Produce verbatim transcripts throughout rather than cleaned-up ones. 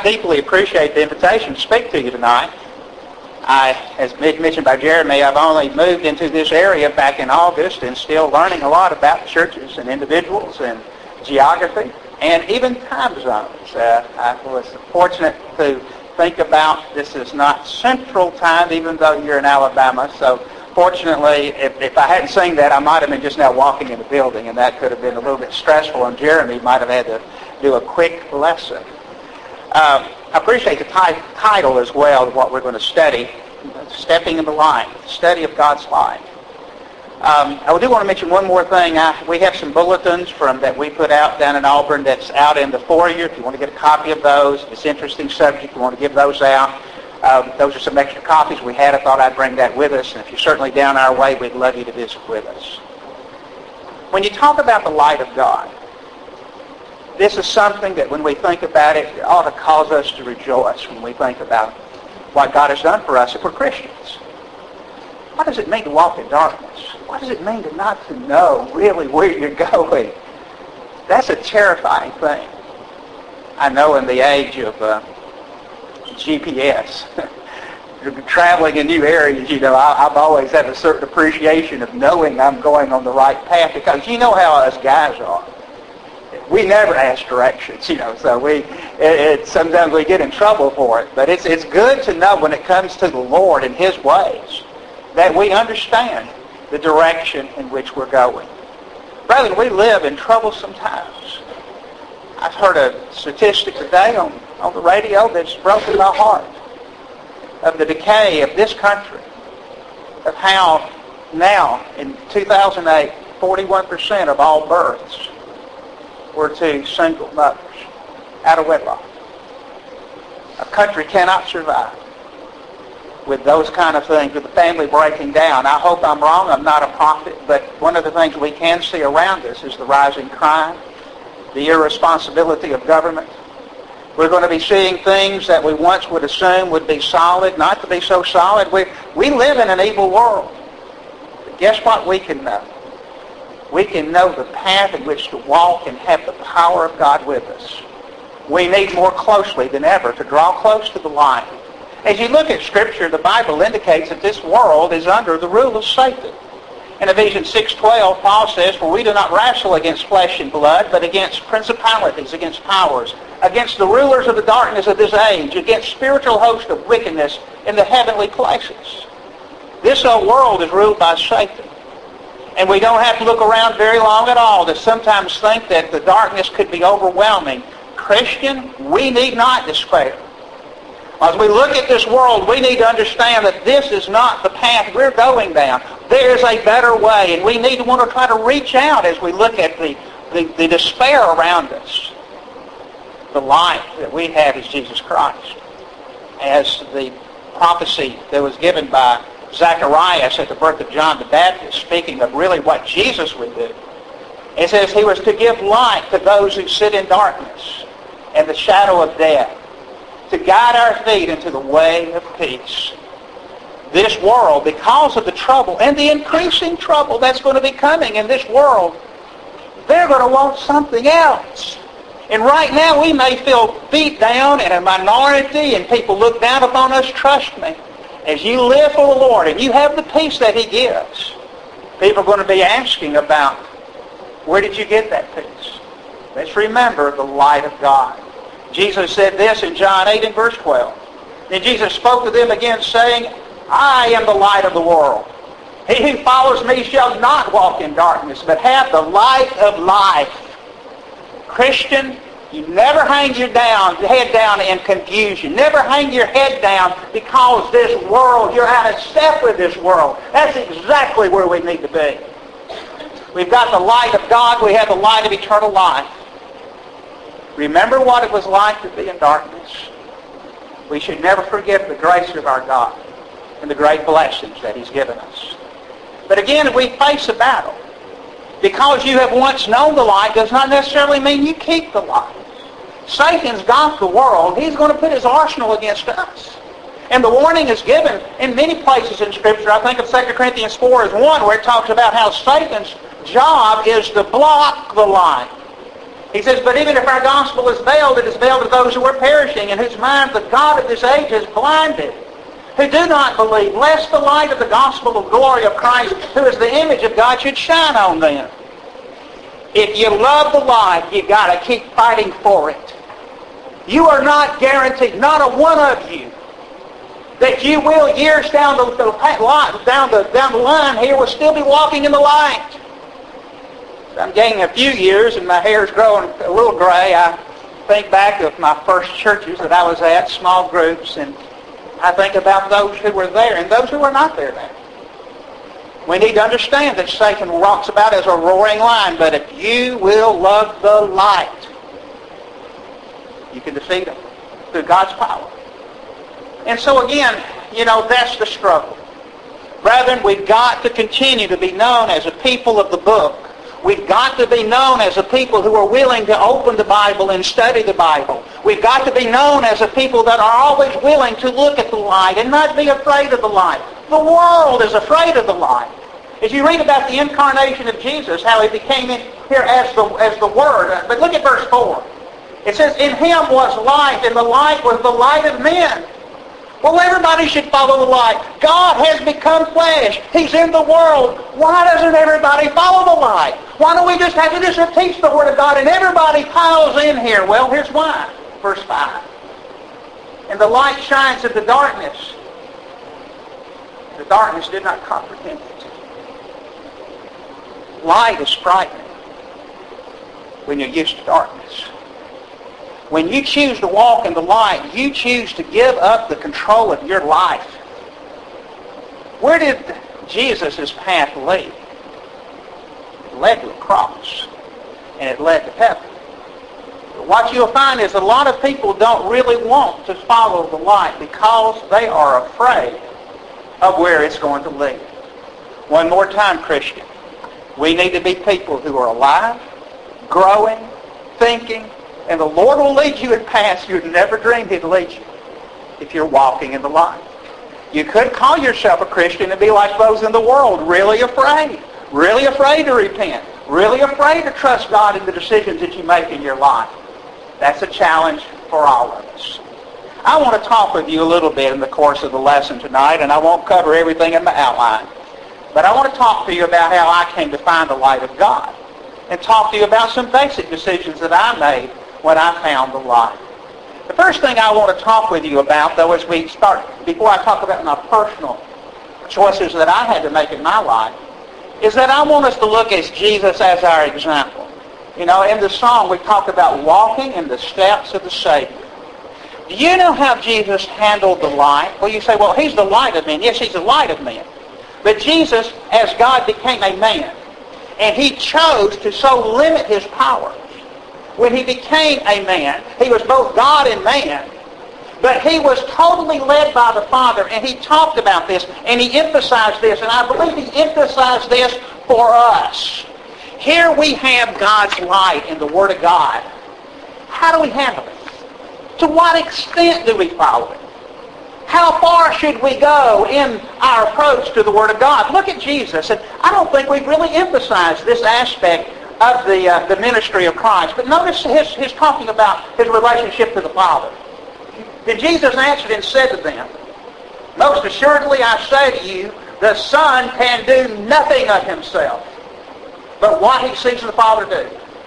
I deeply appreciate the invitation to speak to you tonight. I, as mentioned by Jeremy, I've only moved into this area back in August and still learning a lot about churches and individuals and geography and even time zones. Uh, I was fortunate to think about this is not Central Time, even though you're in Alabama. So fortunately, if, if I hadn't seen that, I might have been just now walking in the building, and that could have been a little bit stressful, and Jeremy might have had to do a quick lesson. Um, I appreciate the t- title as well of what we're going to study, Stepping in the Light, Study of God's Light. Um, I do want to mention one more thing. I, we have some bulletins from that we put out down in Auburn that's out in the foyer. If you want to get a copy of those, if it's an interesting subject, you want to give those out. Um, those are some extra copies we had. I thought I'd bring that with us. And if you're certainly down our way, we'd love you to visit with us. When you talk about the light of God, this is something that when we think about it, it ought to cause us to rejoice when we think about what God has done for us if we're Christians. What does it mean to walk in darkness? What does it mean to not to know really where you're going? That's a terrifying thing. I know in the age of uh, G P S, traveling in new areas, you know, I, I've always had a certain appreciation of knowing I'm going on the right path, because you know how us guys are. We never ask directions, you know, so we it, it, sometimes we get in trouble for it. But it's it's good to know when it comes to the Lord and His ways that we understand the direction in which we're going. Brethren, we live in troublesome times. I've heard a statistic today on, on the radio that's broken my heart of the decay of this country, of how now in two thousand eight, forty-one percent of all births were to single mothers out of wedlock. A country cannot survive with those kind of things, with the family breaking down. I hope I'm wrong. I'm not a prophet, but one of the things we can see around us is the rising crime, the irresponsibility of government. We're going to be seeing things that we once would assume would be solid, not to be so solid. We, we live in an evil world. But guess what we can know? We can know the path in which to walk and have the power of God with us. We need more closely than ever to draw close to the light. As you look at Scripture, the Bible indicates that this world is under the rule of Satan. In Ephesians six twelve, Paul says, "For we do not wrestle against flesh and blood, but against principalities, against powers, against the rulers of the darkness of this age, against spiritual hosts of wickedness in the heavenly places." This old world is ruled by Satan. And we don't have to look around very long at all to sometimes think that the darkness could be overwhelming. Christian, we need not despair. As we look at this world, we need to understand that this is not the path we're going down. There is a better way, and we need to want to try to reach out as we look at the, the, the despair around us. The light that we have is Jesus Christ. As the prophecy that was given by Zacharias at the birth of John the Baptist, speaking of really what Jesus would do. It says he was to give light to those who sit in darkness and the shadow of death, to guide our feet into the way of peace. This world, because of the trouble and the increasing trouble that's going to be coming in this world, they're going to want something else. And right now we may feel beat down and a minority and people look down upon us. Trust me. As you live for the Lord and you have the peace that He gives, people are going to be asking about, where did you get that peace? Let's remember the light of God. Jesus said this in John eight and verse twelve. Then Jesus spoke to them again, saying, "I am the light of the world. He who follows me shall not walk in darkness, but have the light of life." Christian, you never hang your down, head down in confusion. Never hang your head down because this world, you're out of step with this world. That's exactly where we need to be. We've got the light of God. We have the light of eternal life. Remember what it was like to be in darkness. We should never forget the grace of our God and the great blessings that He's given us. But again, we face a battle. Because you have once known the light does not necessarily mean you keep the light. Satan's got the world. He's going to put his arsenal against us. And the warning is given in many places in Scripture. I think of Second Corinthians four as one where it talks about how Satan's job is to block the light. He says, but even if our gospel is veiled, it is veiled to those who are perishing, in whose minds the God of this age is blinded, who do not believe, lest the light of the gospel of glory of Christ, who is the image of God, should shine on them. If you love the light, you got to keep fighting for it. You are not guaranteed, not a one of you, that you will years down the, the down the down the line here will still be walking in the light. I'm gaining a few years and my hair's growing a little gray. I think back of my first churches that I was at, small groups, and I think about those who were there and those who were not there now. We need to understand that Satan walks about as a roaring lion, but if you will love the light, you can defeat him through God's power. And so again, you know, that's the struggle. Brethren, we've got to continue to be known as a people of the book. We've got to be known as a people who are willing to open the Bible and study the Bible. We've got to be known as a people that are always willing to look at the light and not be afraid of the light. The world is afraid of the light. As you read about the incarnation of Jesus, how he became in here as the, as the Word. But look at verse four. It says, in him was life, and the light was the light of men. Well, everybody should follow the light. God has become flesh. He's in the world. Why doesn't everybody follow the light? Why don't we just have to just teach the Word of God and everybody piles in here? Well, here's why. Verse five. And the light shines in the darkness. The darkness did not comprehend it. Light is frightening when you're used to darkness. When you choose to walk in the light, you choose to give up the control of your life. Where did Jesus' path lead? It led to a cross, and it led to heaven. But what you'll find is a lot of people don't really want to follow the light because they are afraid of where it's going to lead. One more time, Christian. We need to be people who are alive, growing, thinking, and the Lord will lead you in paths you'd never dreamed He'd lead you if you're walking in the light. You could call yourself a Christian and be like those in the world, really afraid, really afraid to repent, really afraid to trust God in the decisions that you make in your life. That's a challenge for all of us. I want to talk with you a little bit in the course of the lesson tonight, and I won't cover everything in my outline. But I want to talk to you about how I came to find the light of God and talk to you about some basic decisions that I made when I found the light. The first thing I want to talk with you about, though, as we start, before I talk about my personal choices that I had to make in my life, is that I want us to look at Jesus as our example. You know, in the song we talked about walking in the steps of the Savior. Do you know how Jesus handled the light? Well, you say, well, He's the light of men. Yes, He's the light of men. But Jesus, as God, became a man. And He chose to so limit His power. When He became a man, He was both God and man, but He was totally led by the Father, and He talked about this, and He emphasized this, and I believe He emphasized this for us. Here we have God's light in the Word of God. How do we handle it? To what extent do we follow it? How far should we go in our approach to the Word of God? Look at Jesus, and I don't think we've really emphasized this aspect of the uh, the ministry of Christ. But notice his, his talking about his relationship to the Father. Then Jesus answered and said to them, most assuredly I say to you, the Son can do nothing of Himself, but what He sees the Father do.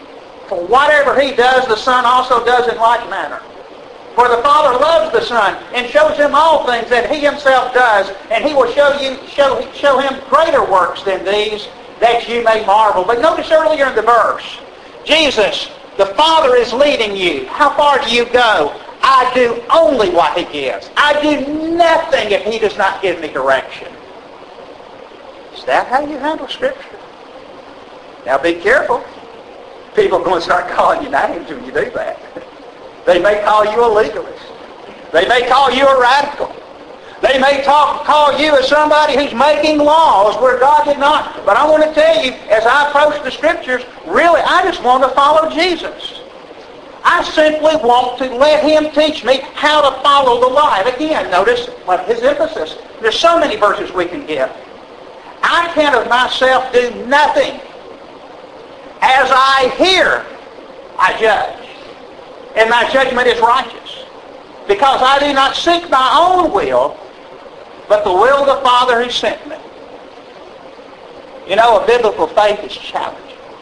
For whatever He does, the Son also does in like manner. For the Father loves the Son and shows Him all things that He Himself does, and He will show you show, show Him greater works than these, that you may marvel. But notice earlier in the verse, Jesus, the Father is leading you. How far do you go? I do only what He gives. I do nothing if He does not give me direction. Is that how you handle Scripture? Now be careful. People are going to start calling you names when you do that. They may call you a legalist. They may call you a radical. They may talk, call you as somebody who's making laws where God did not. But I want to tell you, as I approach the Scriptures, really, I just want to follow Jesus. I simply want to let Him teach me how to follow the light. Again, notice what His emphasis. There's so many verses we can give. I can of myself do nothing. As I hear, I judge. And my judgment is righteous. Because I do not seek my own will, but the will of the Father who sent me. You know, a biblical faith is challenging.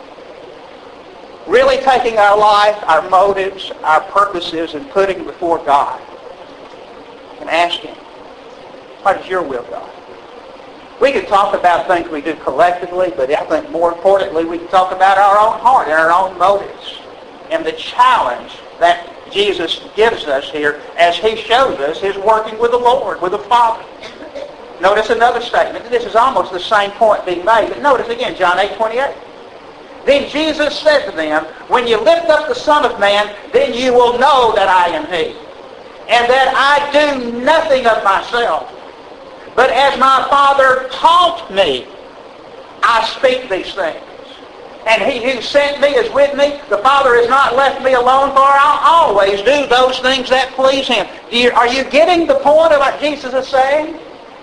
Really taking our life, our motives, our purposes, and putting them before God. And asking, what is your will, God? We can talk about things we do collectively, but I think more importantly, we can talk about our own heart and our own motives. And the challenge that Jesus gives us here as he shows us his working with the Lord, with the Father. Notice another statement. This is almost the same point being made. But notice again, John eight twenty-eight. Then Jesus said to them, when you lift up the Son of Man, then you will know that I am he. And that I do nothing of myself. But as my Father taught me, I speak these things. And he who sent me is with me. The Father has not left me alone, for I'll always do those things that please him. Do you, are you getting the point of what Jesus is saying?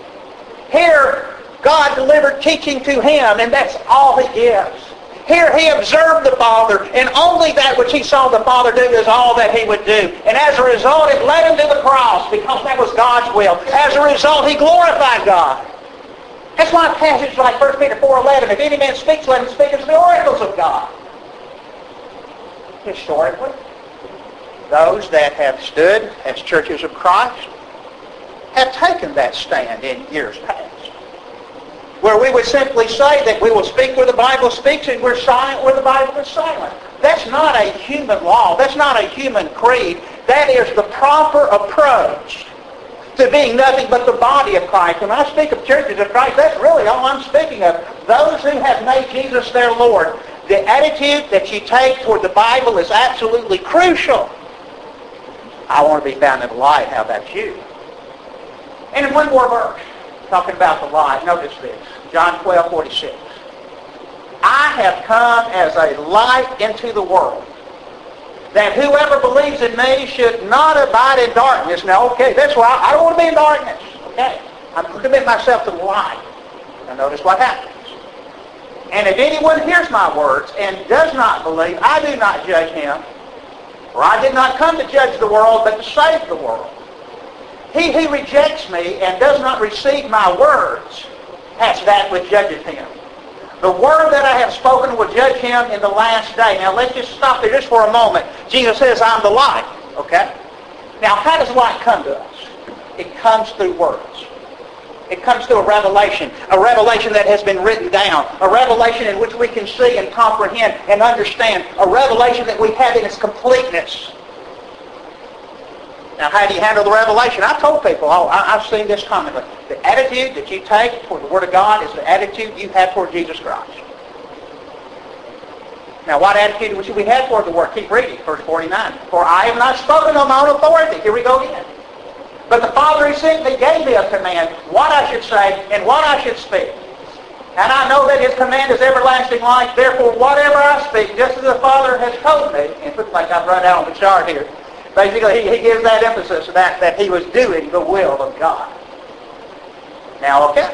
Here, God delivered teaching to him, and that's all he gives. Here he observed the Father, and only that which he saw the Father do is all that he would do. And as a result, it led him to the cross, because that was God's will. As a result, he glorified God. That's why a passage like First Peter four eleven, if any man speaks, let him speak as the oracles of God. Historically, those that have stood as churches of Christ have taken that stand in years past, where we would simply say that we will speak where the Bible speaks and we're silent where the Bible is silent. That's not a human law. That's not a human creed. That is the proper approach to being nothing but the body of Christ. When I speak of churches of Christ, that's really all I'm speaking of. Those who have made Jesus their Lord. The attitude that you take toward the Bible is absolutely crucial. I want to be found in the light. How about you? And in one more verse, talking about the light, notice this. John twelve forty-six. I have come as a light into the world, that whoever believes in me should not abide in darkness. Now, okay, that's why I don't want to be in darkness. Okay, I'm going to commit myself to the light. Now, notice what happens. And if anyone hears my words and does not believe, I do not judge him. For I did not come to judge the world, but to save the world. He who rejects me and does not receive my words has that which judgeth him. The word that I have spoken will judge him in the last day. Now let's just stop there just for a moment. Jesus says, I'm the light. Okay? Now how does light come to us? It comes through words. It comes through a revelation. A revelation that has been written down. A revelation in which we can see and comprehend and understand. A revelation that we have in its completeness. Now, how do you handle the revelation? I've told people, oh, I've seen this commonly. The attitude that you take toward the Word of God is the attitude you have toward Jesus Christ. Now, what attitude should we have toward the Word? Keep reading, verse forty-nine. For I have not spoken on my own authority. Here we go again. But the Father who sent me gave me a command, what I should say and what I should speak. And I know that his command is everlasting life. Therefore, whatever I speak, just as the Father has told me, and it looks like I've run out on the chart here, basically, he, he gives that emphasis that, that he was doing the will of God. Now, okay.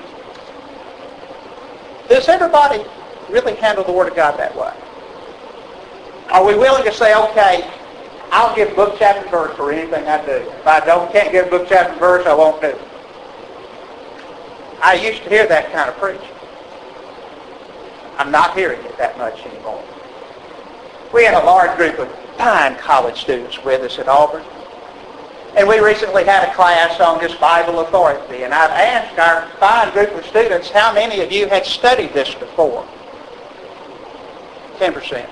Does everybody really handle the Word of God that way? Are we willing to say, okay, I'll give book, chapter, and verse for anything I do. If I don't can't give book, chapter, and verse, I won't do it. I used to hear that kind of preaching. I'm not hearing it that much anymore. We had a large group of fine college students with us at Auburn. And we recently had a class on this Bible authority. And I've asked our fine group of students, how many of you had studied this before? ten percent.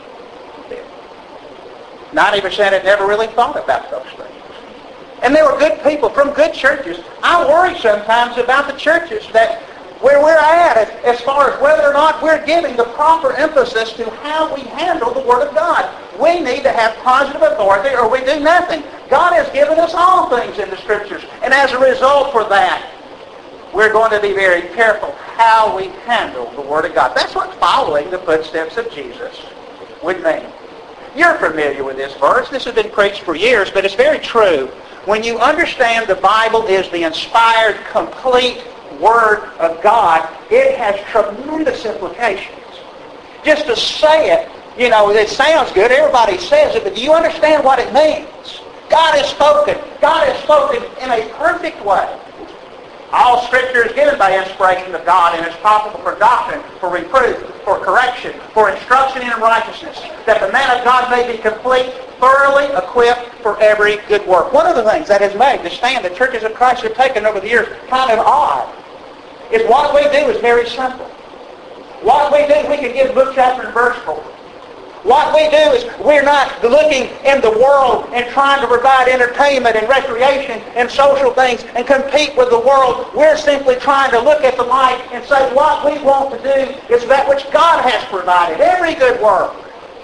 ninety percent had never really thought about those things. And they were good people from good churches. I worry sometimes about the churches that where we're at as, as far as whether or not we're giving the proper emphasis to how we handle the Word of God. We need to have positive authority or we do nothing. God has given us all things in the Scriptures. And as a result for that, we're going to be very careful how we handle the Word of God. That's what following the footsteps of Jesus would mean. You're familiar with this verse. This has been preached for years, but it's very true. When you understand the Bible is the inspired, complete Word of God, it has tremendous implications. Just to say it, You know, it sounds good. Everybody says it, but do you understand what it means? God has spoken. God has spoken in a perfect way. All Scripture is given by inspiration of God and is profitable for doctrine, for reproof, for correction, for instruction in righteousness, that the man of God may be complete, thoroughly equipped for every good work. One of the things that has made the stand that churches of Christ have taken over the years kind of odd is what we do is very simple. What we do, we can give book, chapter, and verse for. What we do is we're not looking in the world and trying to provide entertainment and recreation and social things and compete with the world. We're simply trying to look at the light and say what we want to do is that which God has provided, every good work.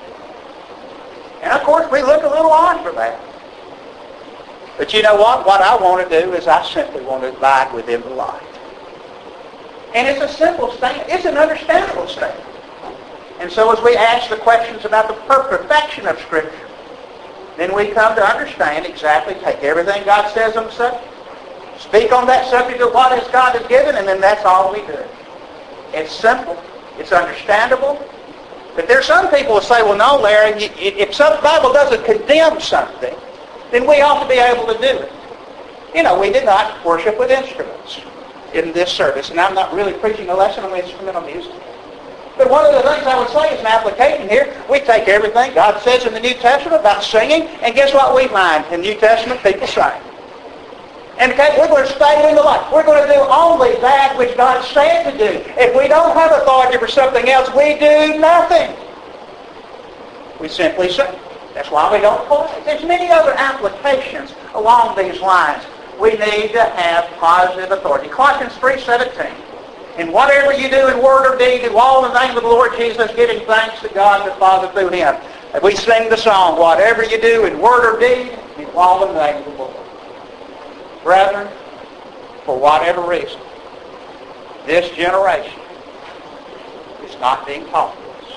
And of course we look a little odd for that. But you know what? What I want to do is I simply want to abide within the light. And it's a simple stand. It's an understandable stand. And so as we ask the questions about the perfection of Scripture, then we come to understand exactly, take everything God says on the subject, speak on that subject of what is God has given, and then that's all we do. It's simple. It's understandable. But there's some people who say, well, no, Larry, if the Bible doesn't condemn something, then we ought to be able to do it. You know, we did not worship with instruments in this service, and I'm not really preaching a lesson on instrumental music. But one of the things I would say is an application here. We take everything God says in the New Testament about singing, and guess what we find? In the New Testament, people sing. And okay, we're going to stay in the light. We're going to do only that which God said to do. If we don't have authority for something else, we do nothing. We simply sing. That's why we don't play. There's many other applications along these lines. We need to have positive authority. Colossians three seventeen. And whatever you do in word or deed, do all in the name of the Lord Jesus, giving thanks to God the Father through Him. And we sing the song, whatever you do in word or deed, do all in the name of the Lord. Brethren, for whatever reason, this generation is not being taught this.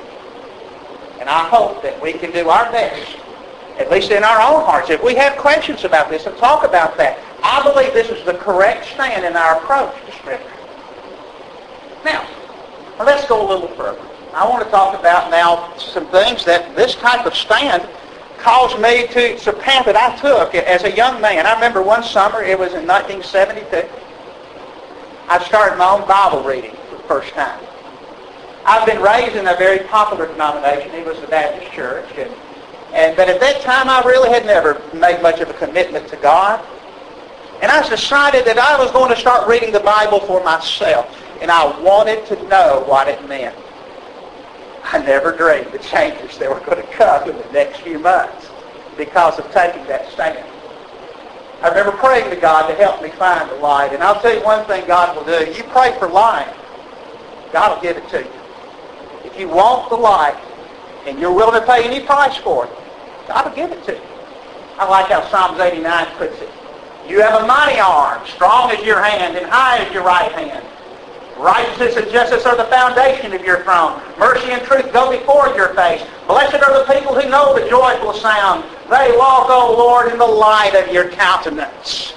And I hope that we can do our best, at least in our own hearts. If we have questions about this and talk about that, I believe this is the correct stand in our approach to Scripture. Now, let's go a little further. I want to talk about now some things that this type of stand caused me to, it's a path that I took as a young man. I remember one summer, it was in nineteen seventy-two, I started my own Bible reading for the first time. I've been raised in a very popular denomination. It was the Baptist Church. And, and But at that time, I really had never made much of a commitment to God. And I decided that I was going to start reading the Bible for myself. And I wanted to know what it meant. I never dreamed the changes that were going to come in the next few months because of taking that stand. I remember praying to God to help me find the light. And I'll tell you one thing God will do. You pray for light, God will give it to you. If you want the light and you're willing to pay any price for it, God will give it to you. I like how Psalms eighty-nine puts it. You have a mighty arm, strong as your hand and high as your right hand. Righteousness and justice are the foundation of your throne. Mercy and truth go before your face. Blessed are the people who know the joyful sound. They walk, O Lord, in the light of your countenance.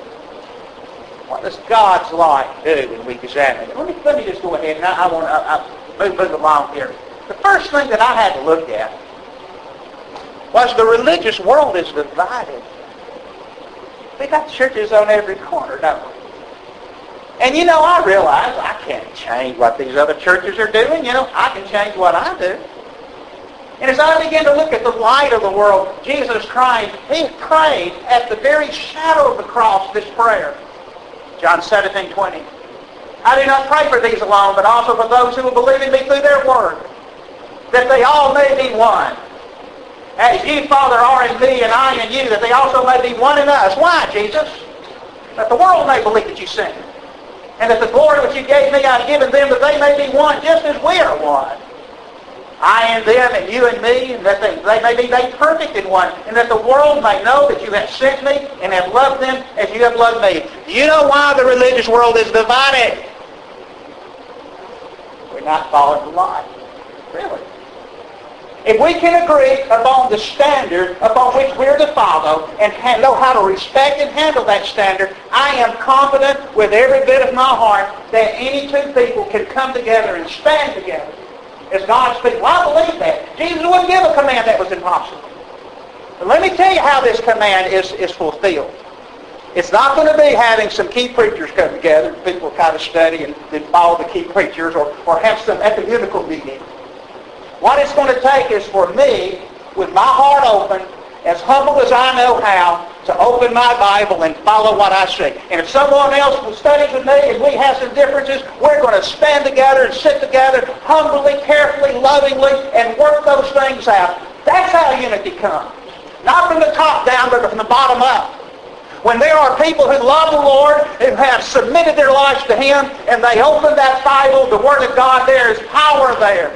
What does God's light do when we examine it? Let me, let me just go ahead and I, I want to move, move along here. The first thing that I had to look at was the religious world is divided. We got churches on every corner, don't we? And you know, I realize I can't change what these other churches are doing. You know, I can change what I do. And as I begin to look at the light of the world, Jesus Christ, He prayed at the very shadow of the cross this prayer. John seventeen twenty. I do not pray for these alone, but also for those who will believe in me through their word, that they all may be one. As you, Father, are in me and I in you, that they also may be one in us. Why, Jesus? That the world may believe that you sent me. And that the glory which you gave me, I have given them, that they may be one, just as we are one. I and them, and you and me, and that they, they may be made perfect in one, and that the world may know that you have sent me and have loved them as you have loved me. Do you know why the religious world is divided? We're not following the light. Really. If we can agree upon the standard upon which we're to follow and ha- know how to respect and handle that standard, I am confident with every bit of my heart that any two people can come together and stand together as God's people. I believe that. Jesus wouldn't give a command that was impossible. But let me tell you how this command is, is fulfilled. It's not going to be having some key preachers come together, people kind of study and then follow the key preachers, or, or have some ecumenical meeting. What it's going to take is for me, with my heart open, as humble as I know how, to open my Bible and follow what I see. And if someone else studies with me and we have some differences, we're going to stand together and sit together humbly, carefully, lovingly, and work those things out. That's how unity comes. Not from the top down, but from the bottom up. When there are people who love the Lord, who have submitted their lives to Him, and they open that Bible, the Word of God, there is power there.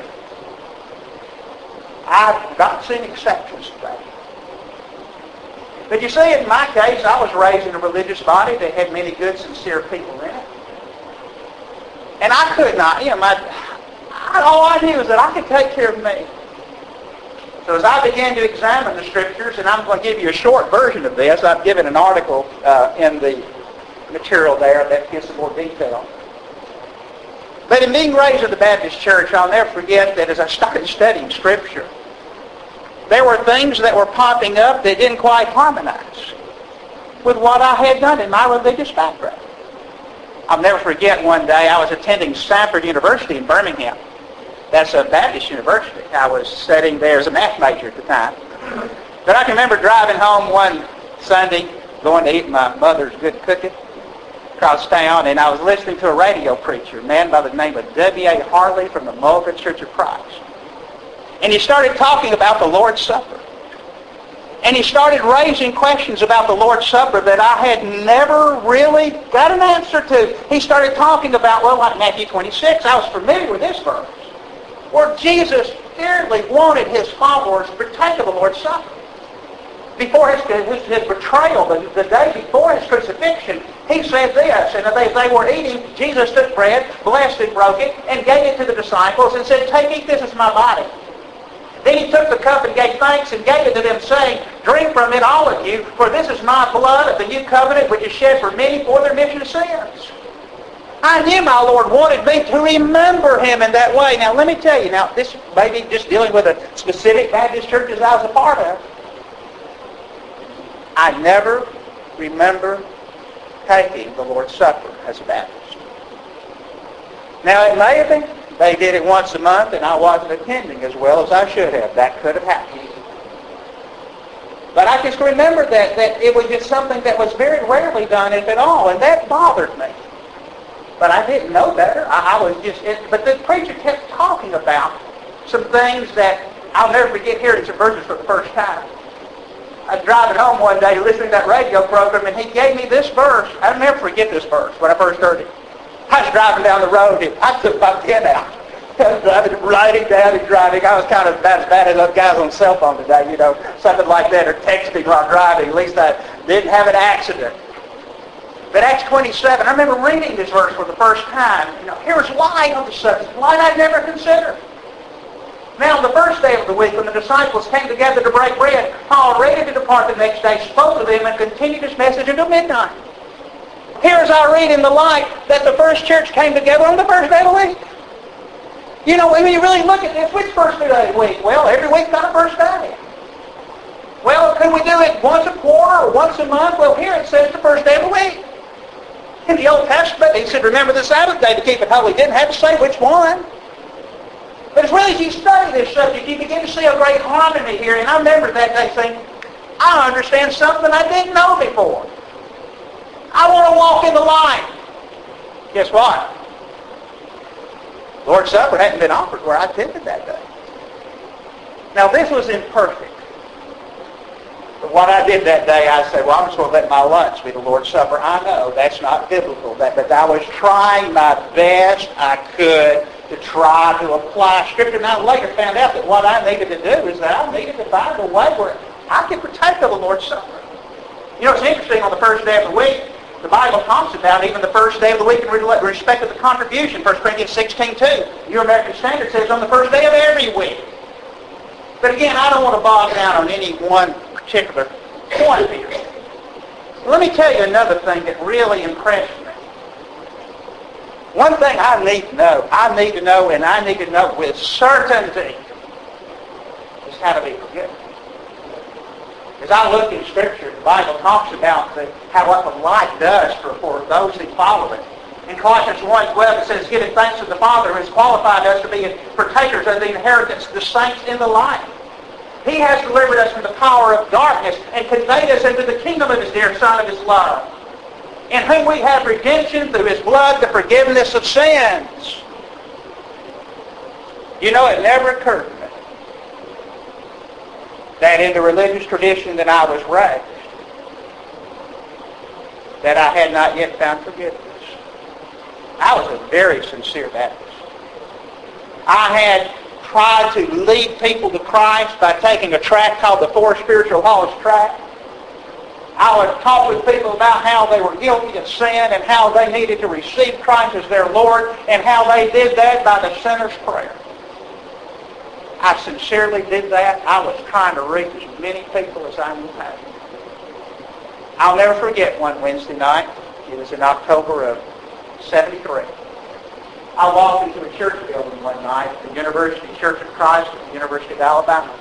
I've not seen exceptions to that. But you see, in my case, I was raised in a religious body that had many good, sincere people in it. And I could not, you know, my, all I knew was that I could take care of me. So as I began to examine the Scriptures, and I'm going to give you a short version of this, I've given an article uh, in the material there that gives some more detail. But in being raised in the Baptist church, I'll never forget that as I started studying Scripture, there were things that were popping up that didn't quite harmonize with what I had done in my religious background. I'll never forget one day I was attending Samford University in Birmingham. That's a Baptist university. I was studying there as a math major at the time. But I can remember driving home one Sunday, going to eat my mother's good cooking across town, and I was listening to a radio preacher, a man by the name of W A Harley from the Mulligan Church of Christ. And he started talking about the Lord's Supper. And he started raising questions about the Lord's Supper that I had never really got an answer to. He started talking about, well, like Matthew twenty-six, I was familiar with this verse, where Jesus dearly wanted His followers to partake of the Lord's Supper. Before his, his, his betrayal, the, the day before His crucifixion, He said this, and as they were eating, Jesus took bread, blessed and broke it, and gave it to the disciples and said, take, eat, this is my body. Then He took the cup and gave thanks and gave it to them, saying, drink from it, all of you, for this is my blood of the new covenant, which is shed for many for the remission of sins. I knew my Lord wanted me to remember Him in that way. Now, let me tell you, now, this may be just dealing with a specific Baptist church as I was a part of. I never remember taking the Lord's Supper as a Baptist. Now, it may have been they did it once a month and I wasn't attending as well as I should have. That could have happened. But I just remember that, that it was just something that was very rarely done, if at all, and that bothered me. But I didn't know better. I, I was just, it, but the preacher kept talking about some things that I'll never forget hearing some verses for the first time. I was driving home one day listening to that radio program, and he gave me this verse. I'll never forget this verse when I first heard it. I was driving down the road, and I took my pen out. I was driving, writing down and driving. I was kind of about as bad as those guys on the cell phone today, you know, something like that, or texting while driving. At least I didn't have an accident. But Acts twenty-seven, I remember reading this verse for the first time. You know, here's why on the subject, why I'd never considered. Now, on the first day of the week, when the disciples came together to break bread, Paul, ready to depart the next day, spoke to them and continued his message until midnight. Here, as I read in the light, that the first church came together on the first day of the week. You know, when you really look at this, which first day of the week? Well, every week's got a first day. Well, could we do it once a quarter or once a month? Well, here it says the first day of the week. In the Old Testament, he said, remember the Sabbath day to keep it holy. He didn't have to say which one. But as really as you study this subject, you begin to see a great harmony here. And I remember that day saying, I understand something I didn't know before. I want to walk in the light. Guess what? Lord's Supper hadn't been offered where I attended that day. Now, this was imperfect. But what I did that day, I said, well, I'm just going to let my lunch be the Lord's Supper. I know that's not biblical, that, but I was trying my best I could to try to apply Scripture. And I later found out that what I needed to do is that I needed to find a way where I could partake of the Lord's Supper. You know, it's interesting, on the first day of the week, the Bible talks about even the first day of the week in respect of the contribution. First Corinthians sixteen two. Your American Standard says on the first day of every week. But again, I don't want to bog down on any one particular point here. Let me tell you another thing that really impressed me. One thing I need to know, I need to know, and I need to know with certainty, how to be forgiven. As I look in Scripture, the Bible talks about the, how what the light does for, for those who follow it. In Colossians one twelve it says, giving thanks to the Father who has qualified us to be partakers of the inheritance of the saints in the light. He has delivered us from the power of darkness and conveyed us into the kingdom of His dear Son of His love, in whom we have redemption through His blood, the forgiveness of sins. You know, it never occurred to me that in the religious tradition that I was raised, that I had not yet found forgiveness. I was a very sincere Baptist. I had tried to lead people to Christ by taking a tract called the Four Spiritual Laws Tract. I would talk with people about how they were guilty of sin and how they needed to receive Christ as their Lord and how they did that by the sinner's prayer. I sincerely did that. I was trying to reach as many people as I knew how. I'll never forget one Wednesday night. It was in October of seventy-three. I walked into a church building one night, the University Church of Christ at the University of Alabama.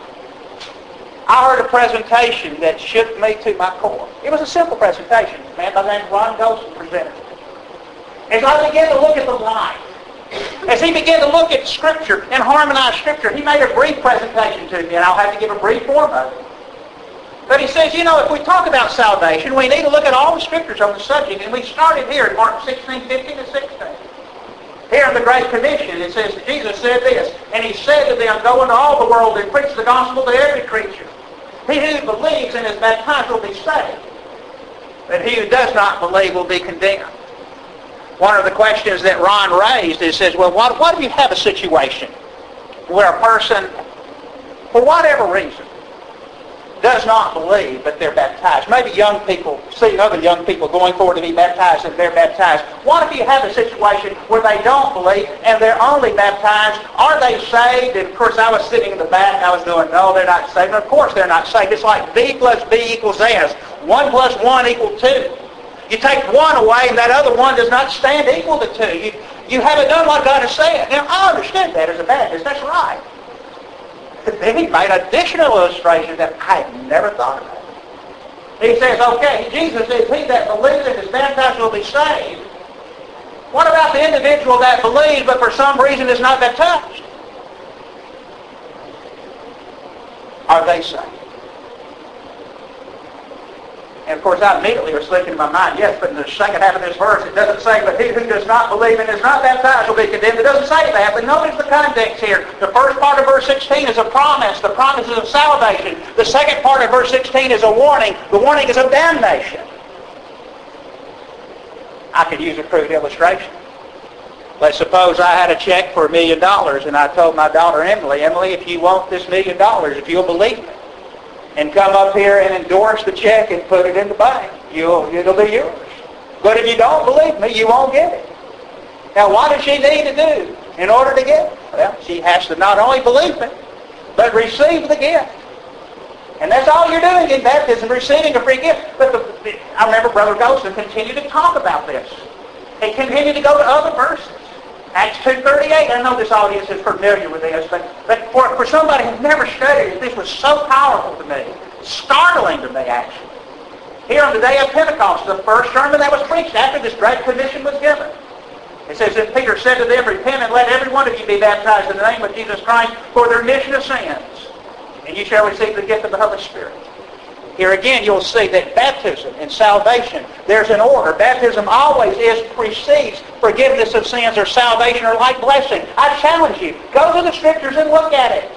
I heard a presentation that shook me to my core. It was a simple presentation. A man by the name of Ron Golson presented it. As I began to look at the light, as he began to look at Scripture and harmonize Scripture, he made a brief presentation to me, and I'll have to give a brief form of it. But he says, you know, if we talk about salvation, we need to look at all the Scriptures on the subject. And we started here in Mark sixteen, fifteen, and sixteen. Here in the Great Commission, it says that Jesus said this, and He said to them, go into all the world and preach the gospel to every creature. He who believes and is baptized will be saved, but he who does not believe will be condemned. One of the questions that Ron raised is, says, well, what, what if you have a situation where a person, for whatever reason, does not believe, but they're baptized? Maybe young people, see other young people going forward to be baptized and they're baptized. What if you have a situation where they don't believe and they're only baptized? Are they saved? And of course I was sitting in the back, I was going, no, they're not saved. And of course they're not saved. It's like B plus B equals S. One plus one equals two. You take one away and that other one does not stand equal to two. You, you haven't done what God has said. Now, I understand that as a Baptist. That's right. But then he made an additional illustration that I had never thought about. He says, okay, Jesus says, he that believes and is baptized will be saved. What about the individual that believes but for some reason is not baptized? Are they saved? And of course, I immediately was thinking in my mind, yes, but in the second half of this verse, it doesn't say, but he who does not believe and is not baptized will be condemned. It doesn't say that, but notice the context here. The first part of verse sixteen is a promise. The promise is of salvation. The second part of verse sixteen is a warning. The warning is of damnation. I could use a crude illustration. Let's suppose I had a check for a million dollars, and I told my daughter Emily, Emily, if you want this million dollars, if you'll believe me, and come up here and endorse the check and put it in the bank, You'll, it'll be yours. But if you don't believe me, you won't get it. Now, what does she need to do in order to get it? Well, she has to not only believe me, but receive the gift. And that's all you're doing in baptism, receiving a free gift. But the, the, I remember Brother Golson continued to talk about this. He continued to go to other verses. Acts two thirty-eight, I know this audience is familiar with this, but, but for, for somebody who's never studied it, this was so powerful to me, startling to me actually. Here on the day of Pentecost, the first sermon that was preached after this great commission was given. It says that Peter said to them, repent and let every one of you be baptized in the name of Jesus Christ for the remission of sins, and you shall receive the gift of the Holy Spirit. Here again, you'll see that baptism and salvation, there's an order. Baptism always is precedes forgiveness of sins or salvation or like blessing. I challenge you, go to the Scriptures and look at it.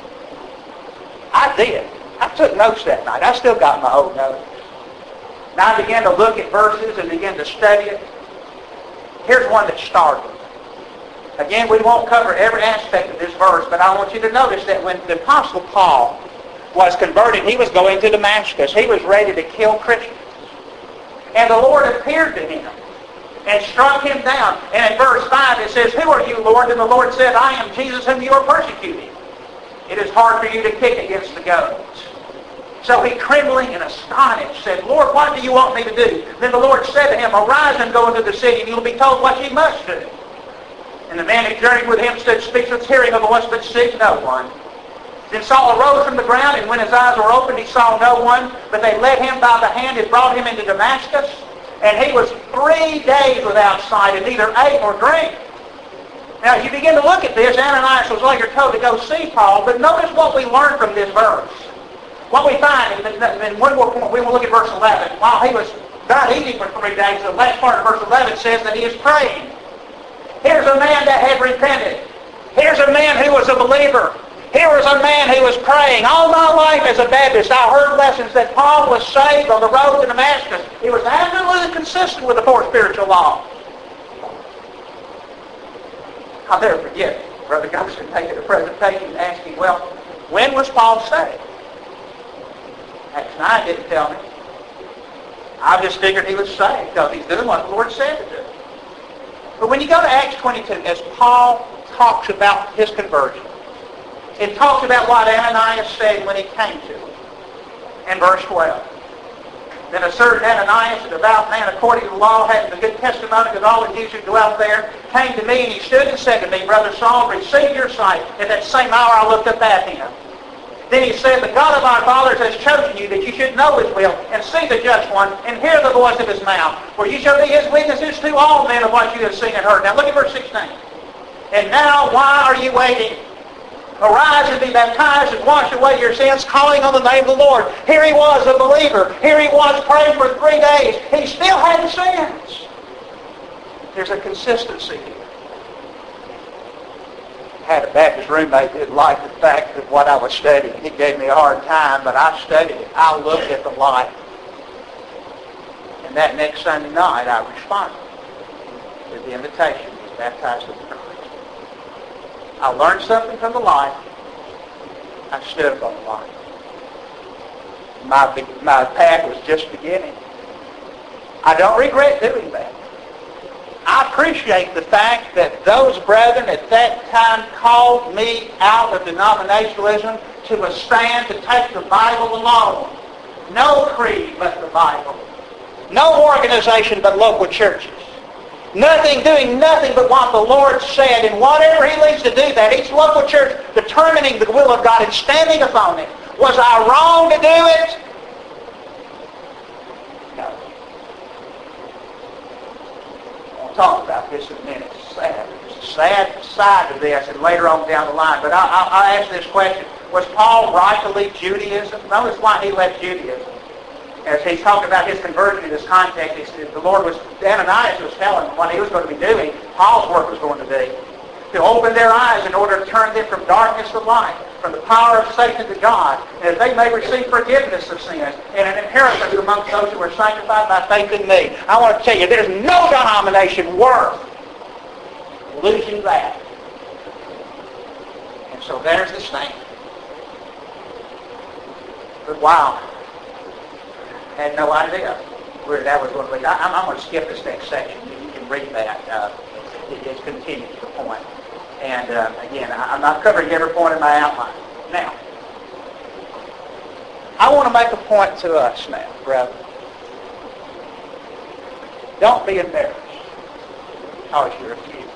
I did. I took notes that night. I still got my old notes. Now I began to look at verses and began to study it. Here's one that startled me. Again, we won't cover every aspect of this verse, but I want you to notice that when the Apostle Paul was converted, he was going to Damascus. He was ready to kill Christians. And the Lord appeared to him and struck him down. And in verse five it says, who are you, Lord? And the Lord said, I am Jesus whom you are persecuting. It is hard for you to kick against the goads. So he, trembling and astonished, said, Lord, what do you want me to do? Then the Lord said to him, arise and go into the city, and you will be told what you must do. And the man who journeyed with him stood speechless, hearing of the voice, but seeing no one. Then Saul arose from the ground, and when his eyes were opened, he saw no one, but they led him by the hand and brought him into Damascus. And he was three days without sight, and neither ate nor drank. Now, if you begin to look at this, Ananias was later told to go see Paul, but notice what we learn from this verse. What we find, and one more point, we will look at verse eleven. While he was not eating for three days, the last part of verse eleven says that he is praying. Here's a man that had repented. Here's a man who was a believer. Here was a man who was praying. All my life as a Baptist, I heard lessons that Paul was saved on the road to Damascus. He was absolutely consistent with the four spiritual laws. I'll never forget, Brother Guston making a presentation and asking, well, when was Paul saved? Acts nine didn't tell me. I just figured he was saved because he's doing what the Lord said to do. But when you go to Acts twenty-two, as Paul talks about his conversion, it talks about what Ananias said when he came to him. In verse twelve. Then a certain Ananias, a devout man according to the law, having a good testimony of all the Jews who dwelt there, came to me, and he stood and said to me, Brother Saul, receive your sight. At that same hour I looked up at him. Then he said, the God of our fathers has chosen you, that you should know his will, and see the just one, and hear the voice of his mouth. For you shall be his witnesses to all men of what you have seen and heard. Now look at verse sixteen. And now why are you waiting? Arise and be baptized and wash away your sins, calling on the name of the Lord. Here he was, a believer. Here he was praying for three days. He still had sins. There's a consistency here. I had a Baptist roommate that didn't like the fact that what I was studying. He gave me a hard time, but I studied it. I looked at the light. And that next Sunday night, I responded to the invitation to be baptized in the Christ. I learned something from the light. I stood up on the light. My, my path was just beginning. I don't regret doing that. I appreciate the fact that those brethren at that time called me out of denominationalism to a stand to take the Bible alone. No creed but the Bible. No organization but local churches. Nothing, doing nothing but what the Lord said, and whatever He leads to do that, each local church determining the will of God and standing upon it. Was I wrong to do it? No. I'll talk about this in a minute. It's sad. There's a sad side to this, and later on down the line. But I, I, I ask this question. Was Paul right to leave Judaism? Notice why he left Judaism. As he's talking about his conversion in this context, he said the Lord was, Ananias was telling him what he was going to be doing, Paul's work was going to be. To open their eyes in order to turn them from darkness to light, from the power of Satan to God, and that they may receive forgiveness of sins and an inheritance amongst those who are sanctified by faith in me. I want to tell you, there's no denomination worth losing that. And so there's the stand. But wow. Had no idea where that was going to lead. I, I'm, I'm going to skip this next section. You can read that. Uh, it, it continues the point. And uh, again, I, I'm not covering every point in my outline. Now, I want to make a point to us now, brother. Don't be embarrassed because you're a few.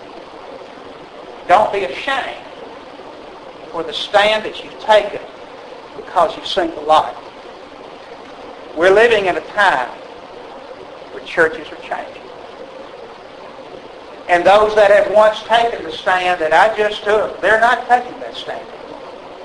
Don't be ashamed for the stand that you've taken because you've seen the light. We're living in a time where churches are changing. And those that have once taken the stand that I just took, they're not taking that stand anymore.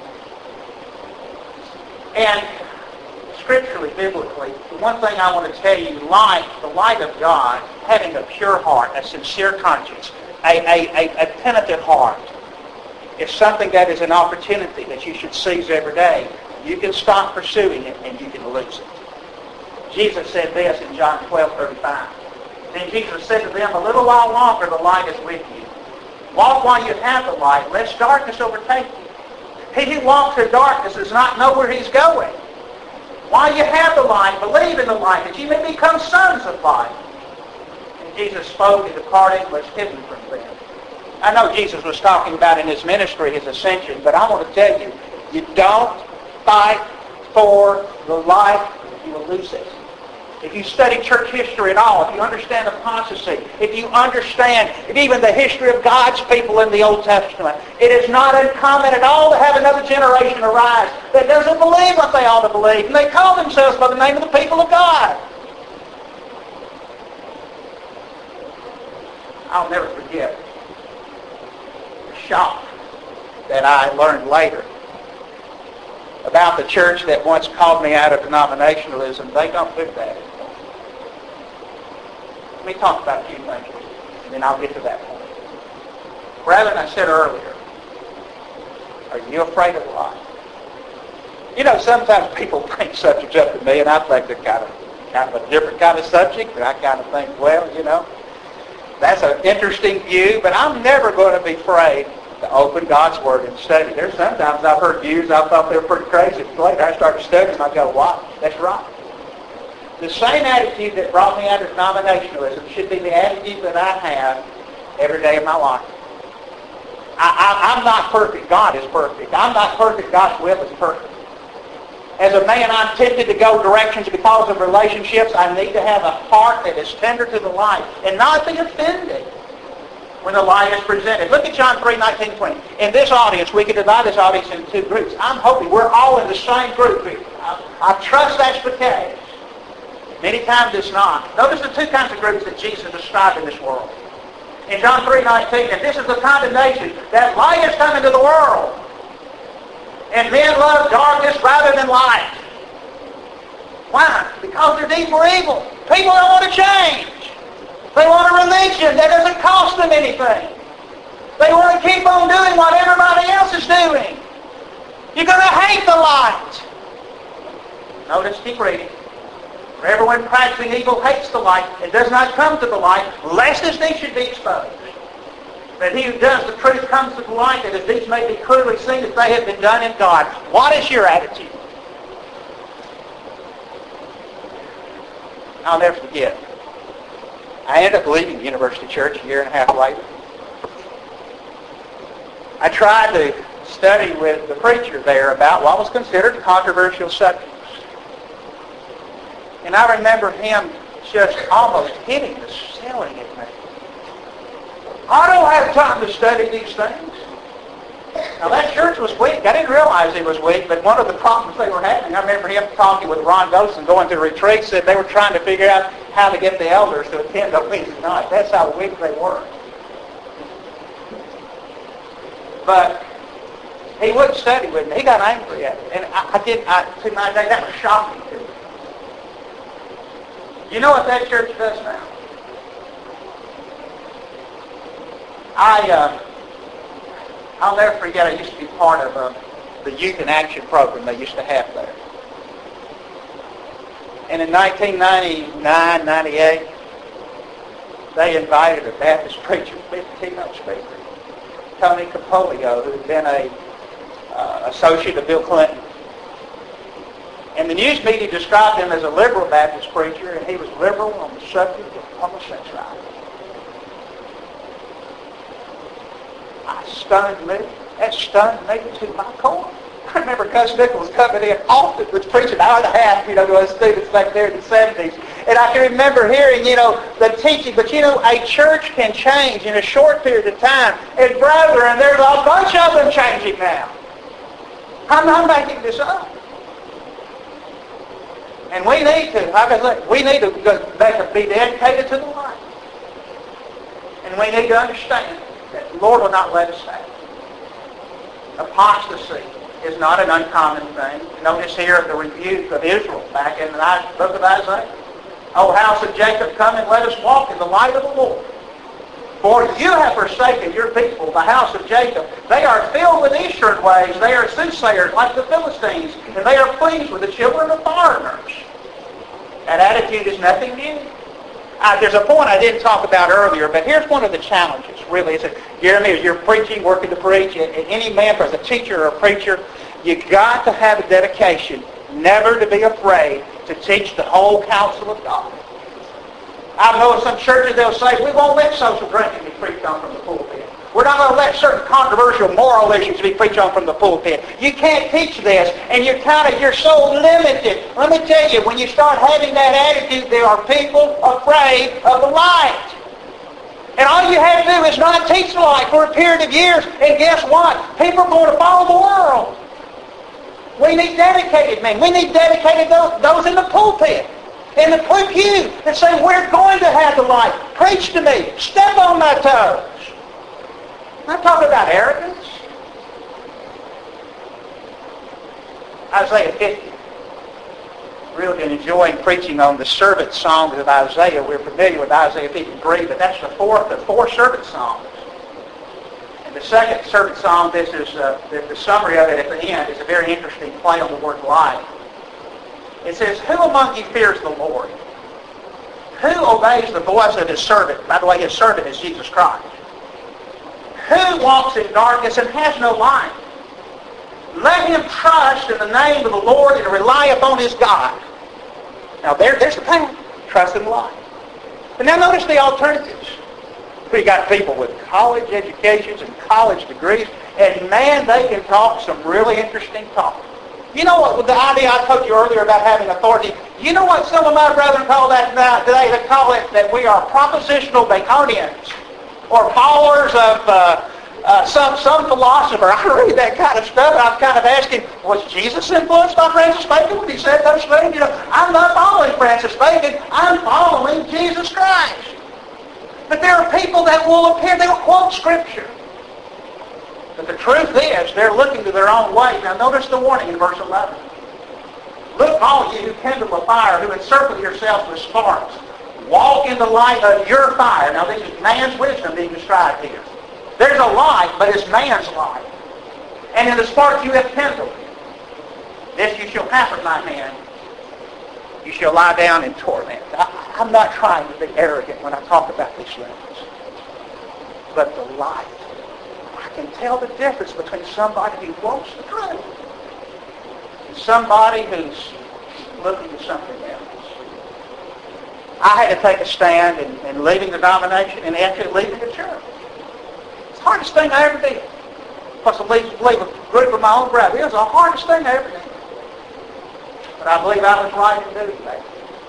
And scripturally, biblically, the one thing I want to tell you, light, the light of God, having a pure heart, a sincere conscience, a, a, a, a penitent heart, is something that is an opportunity that you should seize every day. You can stop pursuing it and you can lose it. Jesus said this in John twelve thirty-five. Then Jesus said to them, a little while longer the light is with you. Walk while you have the light, lest darkness overtake you. He who walks in darkness does not know where he's going. While you have the light, believe in the light, that you may become sons of light. And Jesus spoke and departed, was hidden from them. I know Jesus was talking about in his ministry, his ascension, but I want to tell you, you don't fight for the light, you will lose it. if you study church history at all, if you understand apostasy, if you understand even the history of God's people in the Old Testament, it is not uncommon at all to have another generation arise that doesn't believe what they ought to believe, and they call themselves by the name of the people of God. I'll never forget the shock that I learned later about the church that once called me out of denominationalism. They don't do that. Let me talk about a few things, and then I'll get to that point. Rather than I said earlier, are you afraid of life? You know, sometimes people bring subjects up to me, and I think they're kind of, kind of a different kind of subject, and I kind of think, well, you know, that's an interesting view, but I'm never going to be afraid to open God's Word and study. There's sometimes I've heard views I thought they were pretty crazy. Later I started studying and I go, wow, that's right. The same attitude that brought me out of denominationalism should be the attitude that I have every day of my life. I, I, I'm not perfect. God is perfect. I'm not perfect. God's will is perfect. As a man, I'm tempted to go directions because of relationships. I need to have a heart that is tender to the light and not be offended when the light is presented. Look at John three, nineteen, twenty. In this audience, we can divide this audience into two groups. I'm hoping we're all in the same group here. I, I trust that's the case. Many times it's not. Notice the two kinds of groups that Jesus described in this world. In John three, nineteen, and this is the condemnation, that light has come into the world, and men love darkness rather than light. Why? Because their deeds were evil. People don't want to change. They want a religion that doesn't cost them anything. They want to keep on doing what everybody else is doing. You're going to hate the light. Notice, keep reading. For everyone practicing evil hates the light and does not come to the light, lest his deeds should be exposed. But he who does the truth comes to the light, that his deeds may be clearly seen that they have been done in God. What is your attitude? I'll never forget. I ended up leaving the University Church a year and a half later. I tried to study with the preacher there about what was considered controversial subjects. And I remember him just almost hitting the ceiling at me. I don't have time to study these things. Now that church was weak. I didn't realize it was weak, but one of the problems they were having, I remember him talking with Ron Gosen, going to retreats, that they were trying to figure out how to get the elders to attend on Wednesday night. That's how weak they were. But he wouldn't study with me. He got angry at it. And I, I did, I, to my day, that was shocking to me. You know what that church does now? I, uh, I'll never forget, I used to be part of uh, the Youth in Action program they used to have there. And in nineteen ninety-nine, ninety-eight, they invited a Baptist preacher to be the keynote speaker, Tony Capolio, who had been a uh, associate of Bill Clinton. And the news media described him as a liberal Baptist preacher, and he was liberal on the subject of homosexuality. I stunned me. That stunned me to my core. I remember Gus Nichols coming in often, was preaching an hour and a half, you know, to us students back there in the seventies. And I can remember hearing, you know, the teaching. But, you know, a church can change in a short period of time. And, brethren, there's a bunch of them changing now. I'm not making this up. And we need to, like I said, we need to be dedicated to the light. And we need to understand that the Lord will not let us have. Apostasy is not an uncommon thing. Notice here the rebuke of Israel back in the book of Isaiah. O house of Jacob, come and let us walk in the light of the Lord. For you have forsaken your people, the house of Jacob. They are filled with eastern ways. They are soothsayers like the Philistines, and they are pleased with the children of foreigners. That attitude is nothing new. Uh, there's a point I didn't talk about earlier, but here's one of the challenges, really. It's a, Jeremy, as you're preaching, working to preach, and any man, as a teacher or a preacher, you've got to have a dedication never to be afraid to teach the whole counsel of God. I know in some churches they'll say, we won't let social drinking be preached on from the pulpit. We're not going to let certain controversial moral issues be preached on from the pulpit. You can't teach this, and you're kind of, you're so limited. Let me tell you, when you start having that attitude, there are people afraid of the light. And all you have to do is not teach the light for a period of years, and guess what? People are going to follow the world. We need dedicated men. We need dedicated those, those in the pulpit, in the pew, that say, we're going to have the light. Preach to me. Step on my toes. I'm not talking about arrogance. Isaiah fifty. Really been enjoying preaching on the servant songs of Isaiah. We're familiar with Isaiah fifty-three, but that's the fourth of four servant songs. And the second servant song, this is uh, the, the summary of it at the end, is a very interesting play on the word light. It says, who among you fears the Lord? Who obeys the voice of his servant? By the way, his servant is Jesus Christ. Who walks in darkness and has no light? Let him trust in the name of the Lord and rely upon his God. Now there, there's the path. Trust in the light. But now notice the alternatives. We got people with college educations and college degrees, and man, they can talk some really interesting talk. You know what, with the idea I told you earlier about having authority, you know what some of my brethren call that now today? They call it that we are propositional Baconians, or followers of uh, uh, some some philosopher. I read that kind of stuff, and I'm kind of asking, was Jesus influenced by Francis Bacon when he said those things? You know, I'm not following Francis Bacon. I'm following Jesus Christ. But there are people that will appear, they will quote Scripture. But the truth is, they're looking to their own way. Now notice the warning in verse eleven. Look, all you who kindle a fire, who encircle yourselves with sparks. Walk in the light of your fire. Now this is man's wisdom being described here. There's a light, but it's man's light. And in the spark you have kindled. This you shall have from my hand. You shall lie down in torment. I, I'm not trying to be arrogant when I talk about these things. But the light. I can tell the difference between somebody who wants the truth and somebody who's looking at something else. I had to take a stand in, in leaving the denomination and actually leaving the church. It's the hardest thing I ever did. Plus, to leave, leave a group of my own brethren. It was the hardest thing I ever did. But I believe I was right in doing that.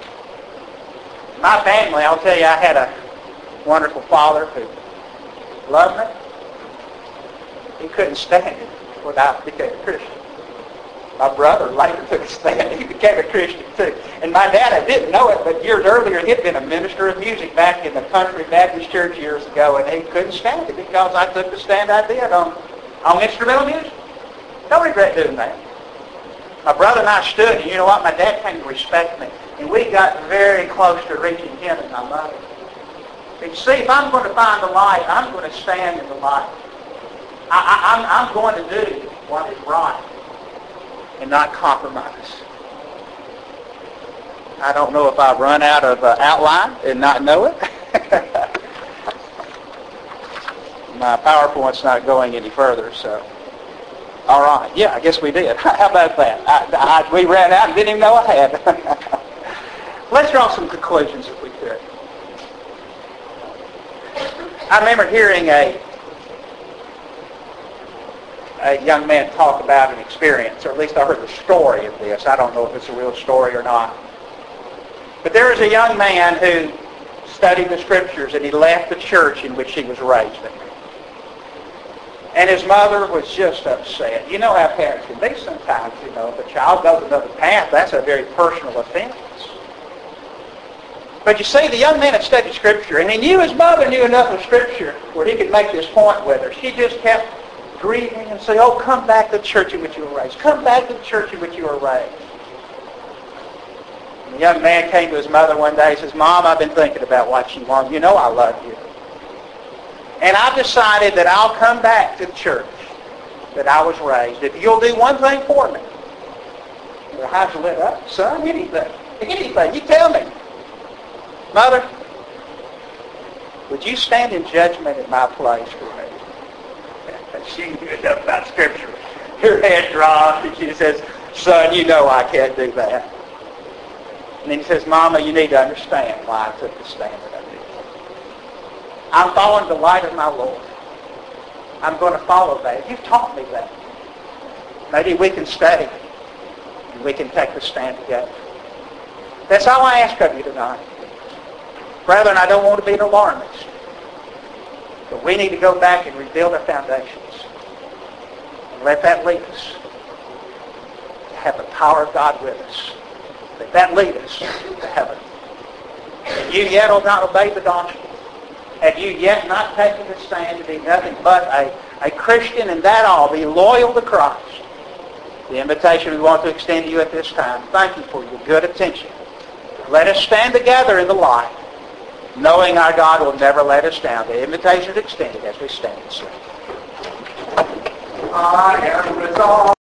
My family, I'll tell you, I had a wonderful father who loved me. He couldn't stand it without becoming a Christian. My brother later took a stand. He became a Christian too. And my dad, I didn't know it, but years earlier, he'd been a minister of music back in the Country Baptist Church years ago, and he couldn't stand it because I took the stand I did on, on instrumental music. No regret doing that. My brother and I stood, and you know what? My dad came to respect me. And we got very close to reaching him and my mother. And see, if I'm going to find the light, I'm going to stand in the light. I, I, I'm, I'm going to do what is right and not compromise. I don't know if I've run out of uh, outline and not know it. My PowerPoint's not going any further, so... All right. Yeah, I guess we did. How about that? I, I, we ran out and didn't even know I had. Let's draw some conclusions if we could. I remember hearing a a young man talk about an experience, or at least I heard the story of this. I don't know if it's a real story or not. But there was a young man who studied the Scriptures, and he left the church in which he was raised in. And his mother was just upset. You know how parents can be sometimes, you know. If a child goes another path, that's a very personal offense. But you see, the young man had studied Scripture, and he knew his mother knew enough of Scripture where he could make this point with her. She just kept grieving and saying, oh, come back to the church in which you were raised. Come back to the church in which you were raised. And the young man came to his mother one day and says, Mom, I've been thinking about what you want. You know I love you. And I've decided that I'll come back to the church that I was raised. If you'll do one thing for me. Her eyes lit up. Son, anything. Anything. You tell me. Mother, would you stand in judgment in my place for me? She knew enough about Scripture. Her head dropped and she says, Son, you know I can't do that. And then he says, Mama, you need to understand why I took the stand that I did. I'm following the light of my Lord. I'm going to follow that. You've taught me that. Maybe we can stay and we can take the stand together. That's all I ask of you tonight. Brethren, I don't want to be an alarmist. But we need to go back and rebuild our foundations. And let that lead us to have the power of God with us. Let that lead us to heaven. And you yet will not obey the gospel. Have you yet not taken the stand to be nothing but a, a Christian and that all, be loyal to Christ? The invitation we want to extend to you at this time. Thank you for your good attention. Let us stand together in the light, knowing our God will never let us down. The invitation is extended as we stand and sing. I am resolved.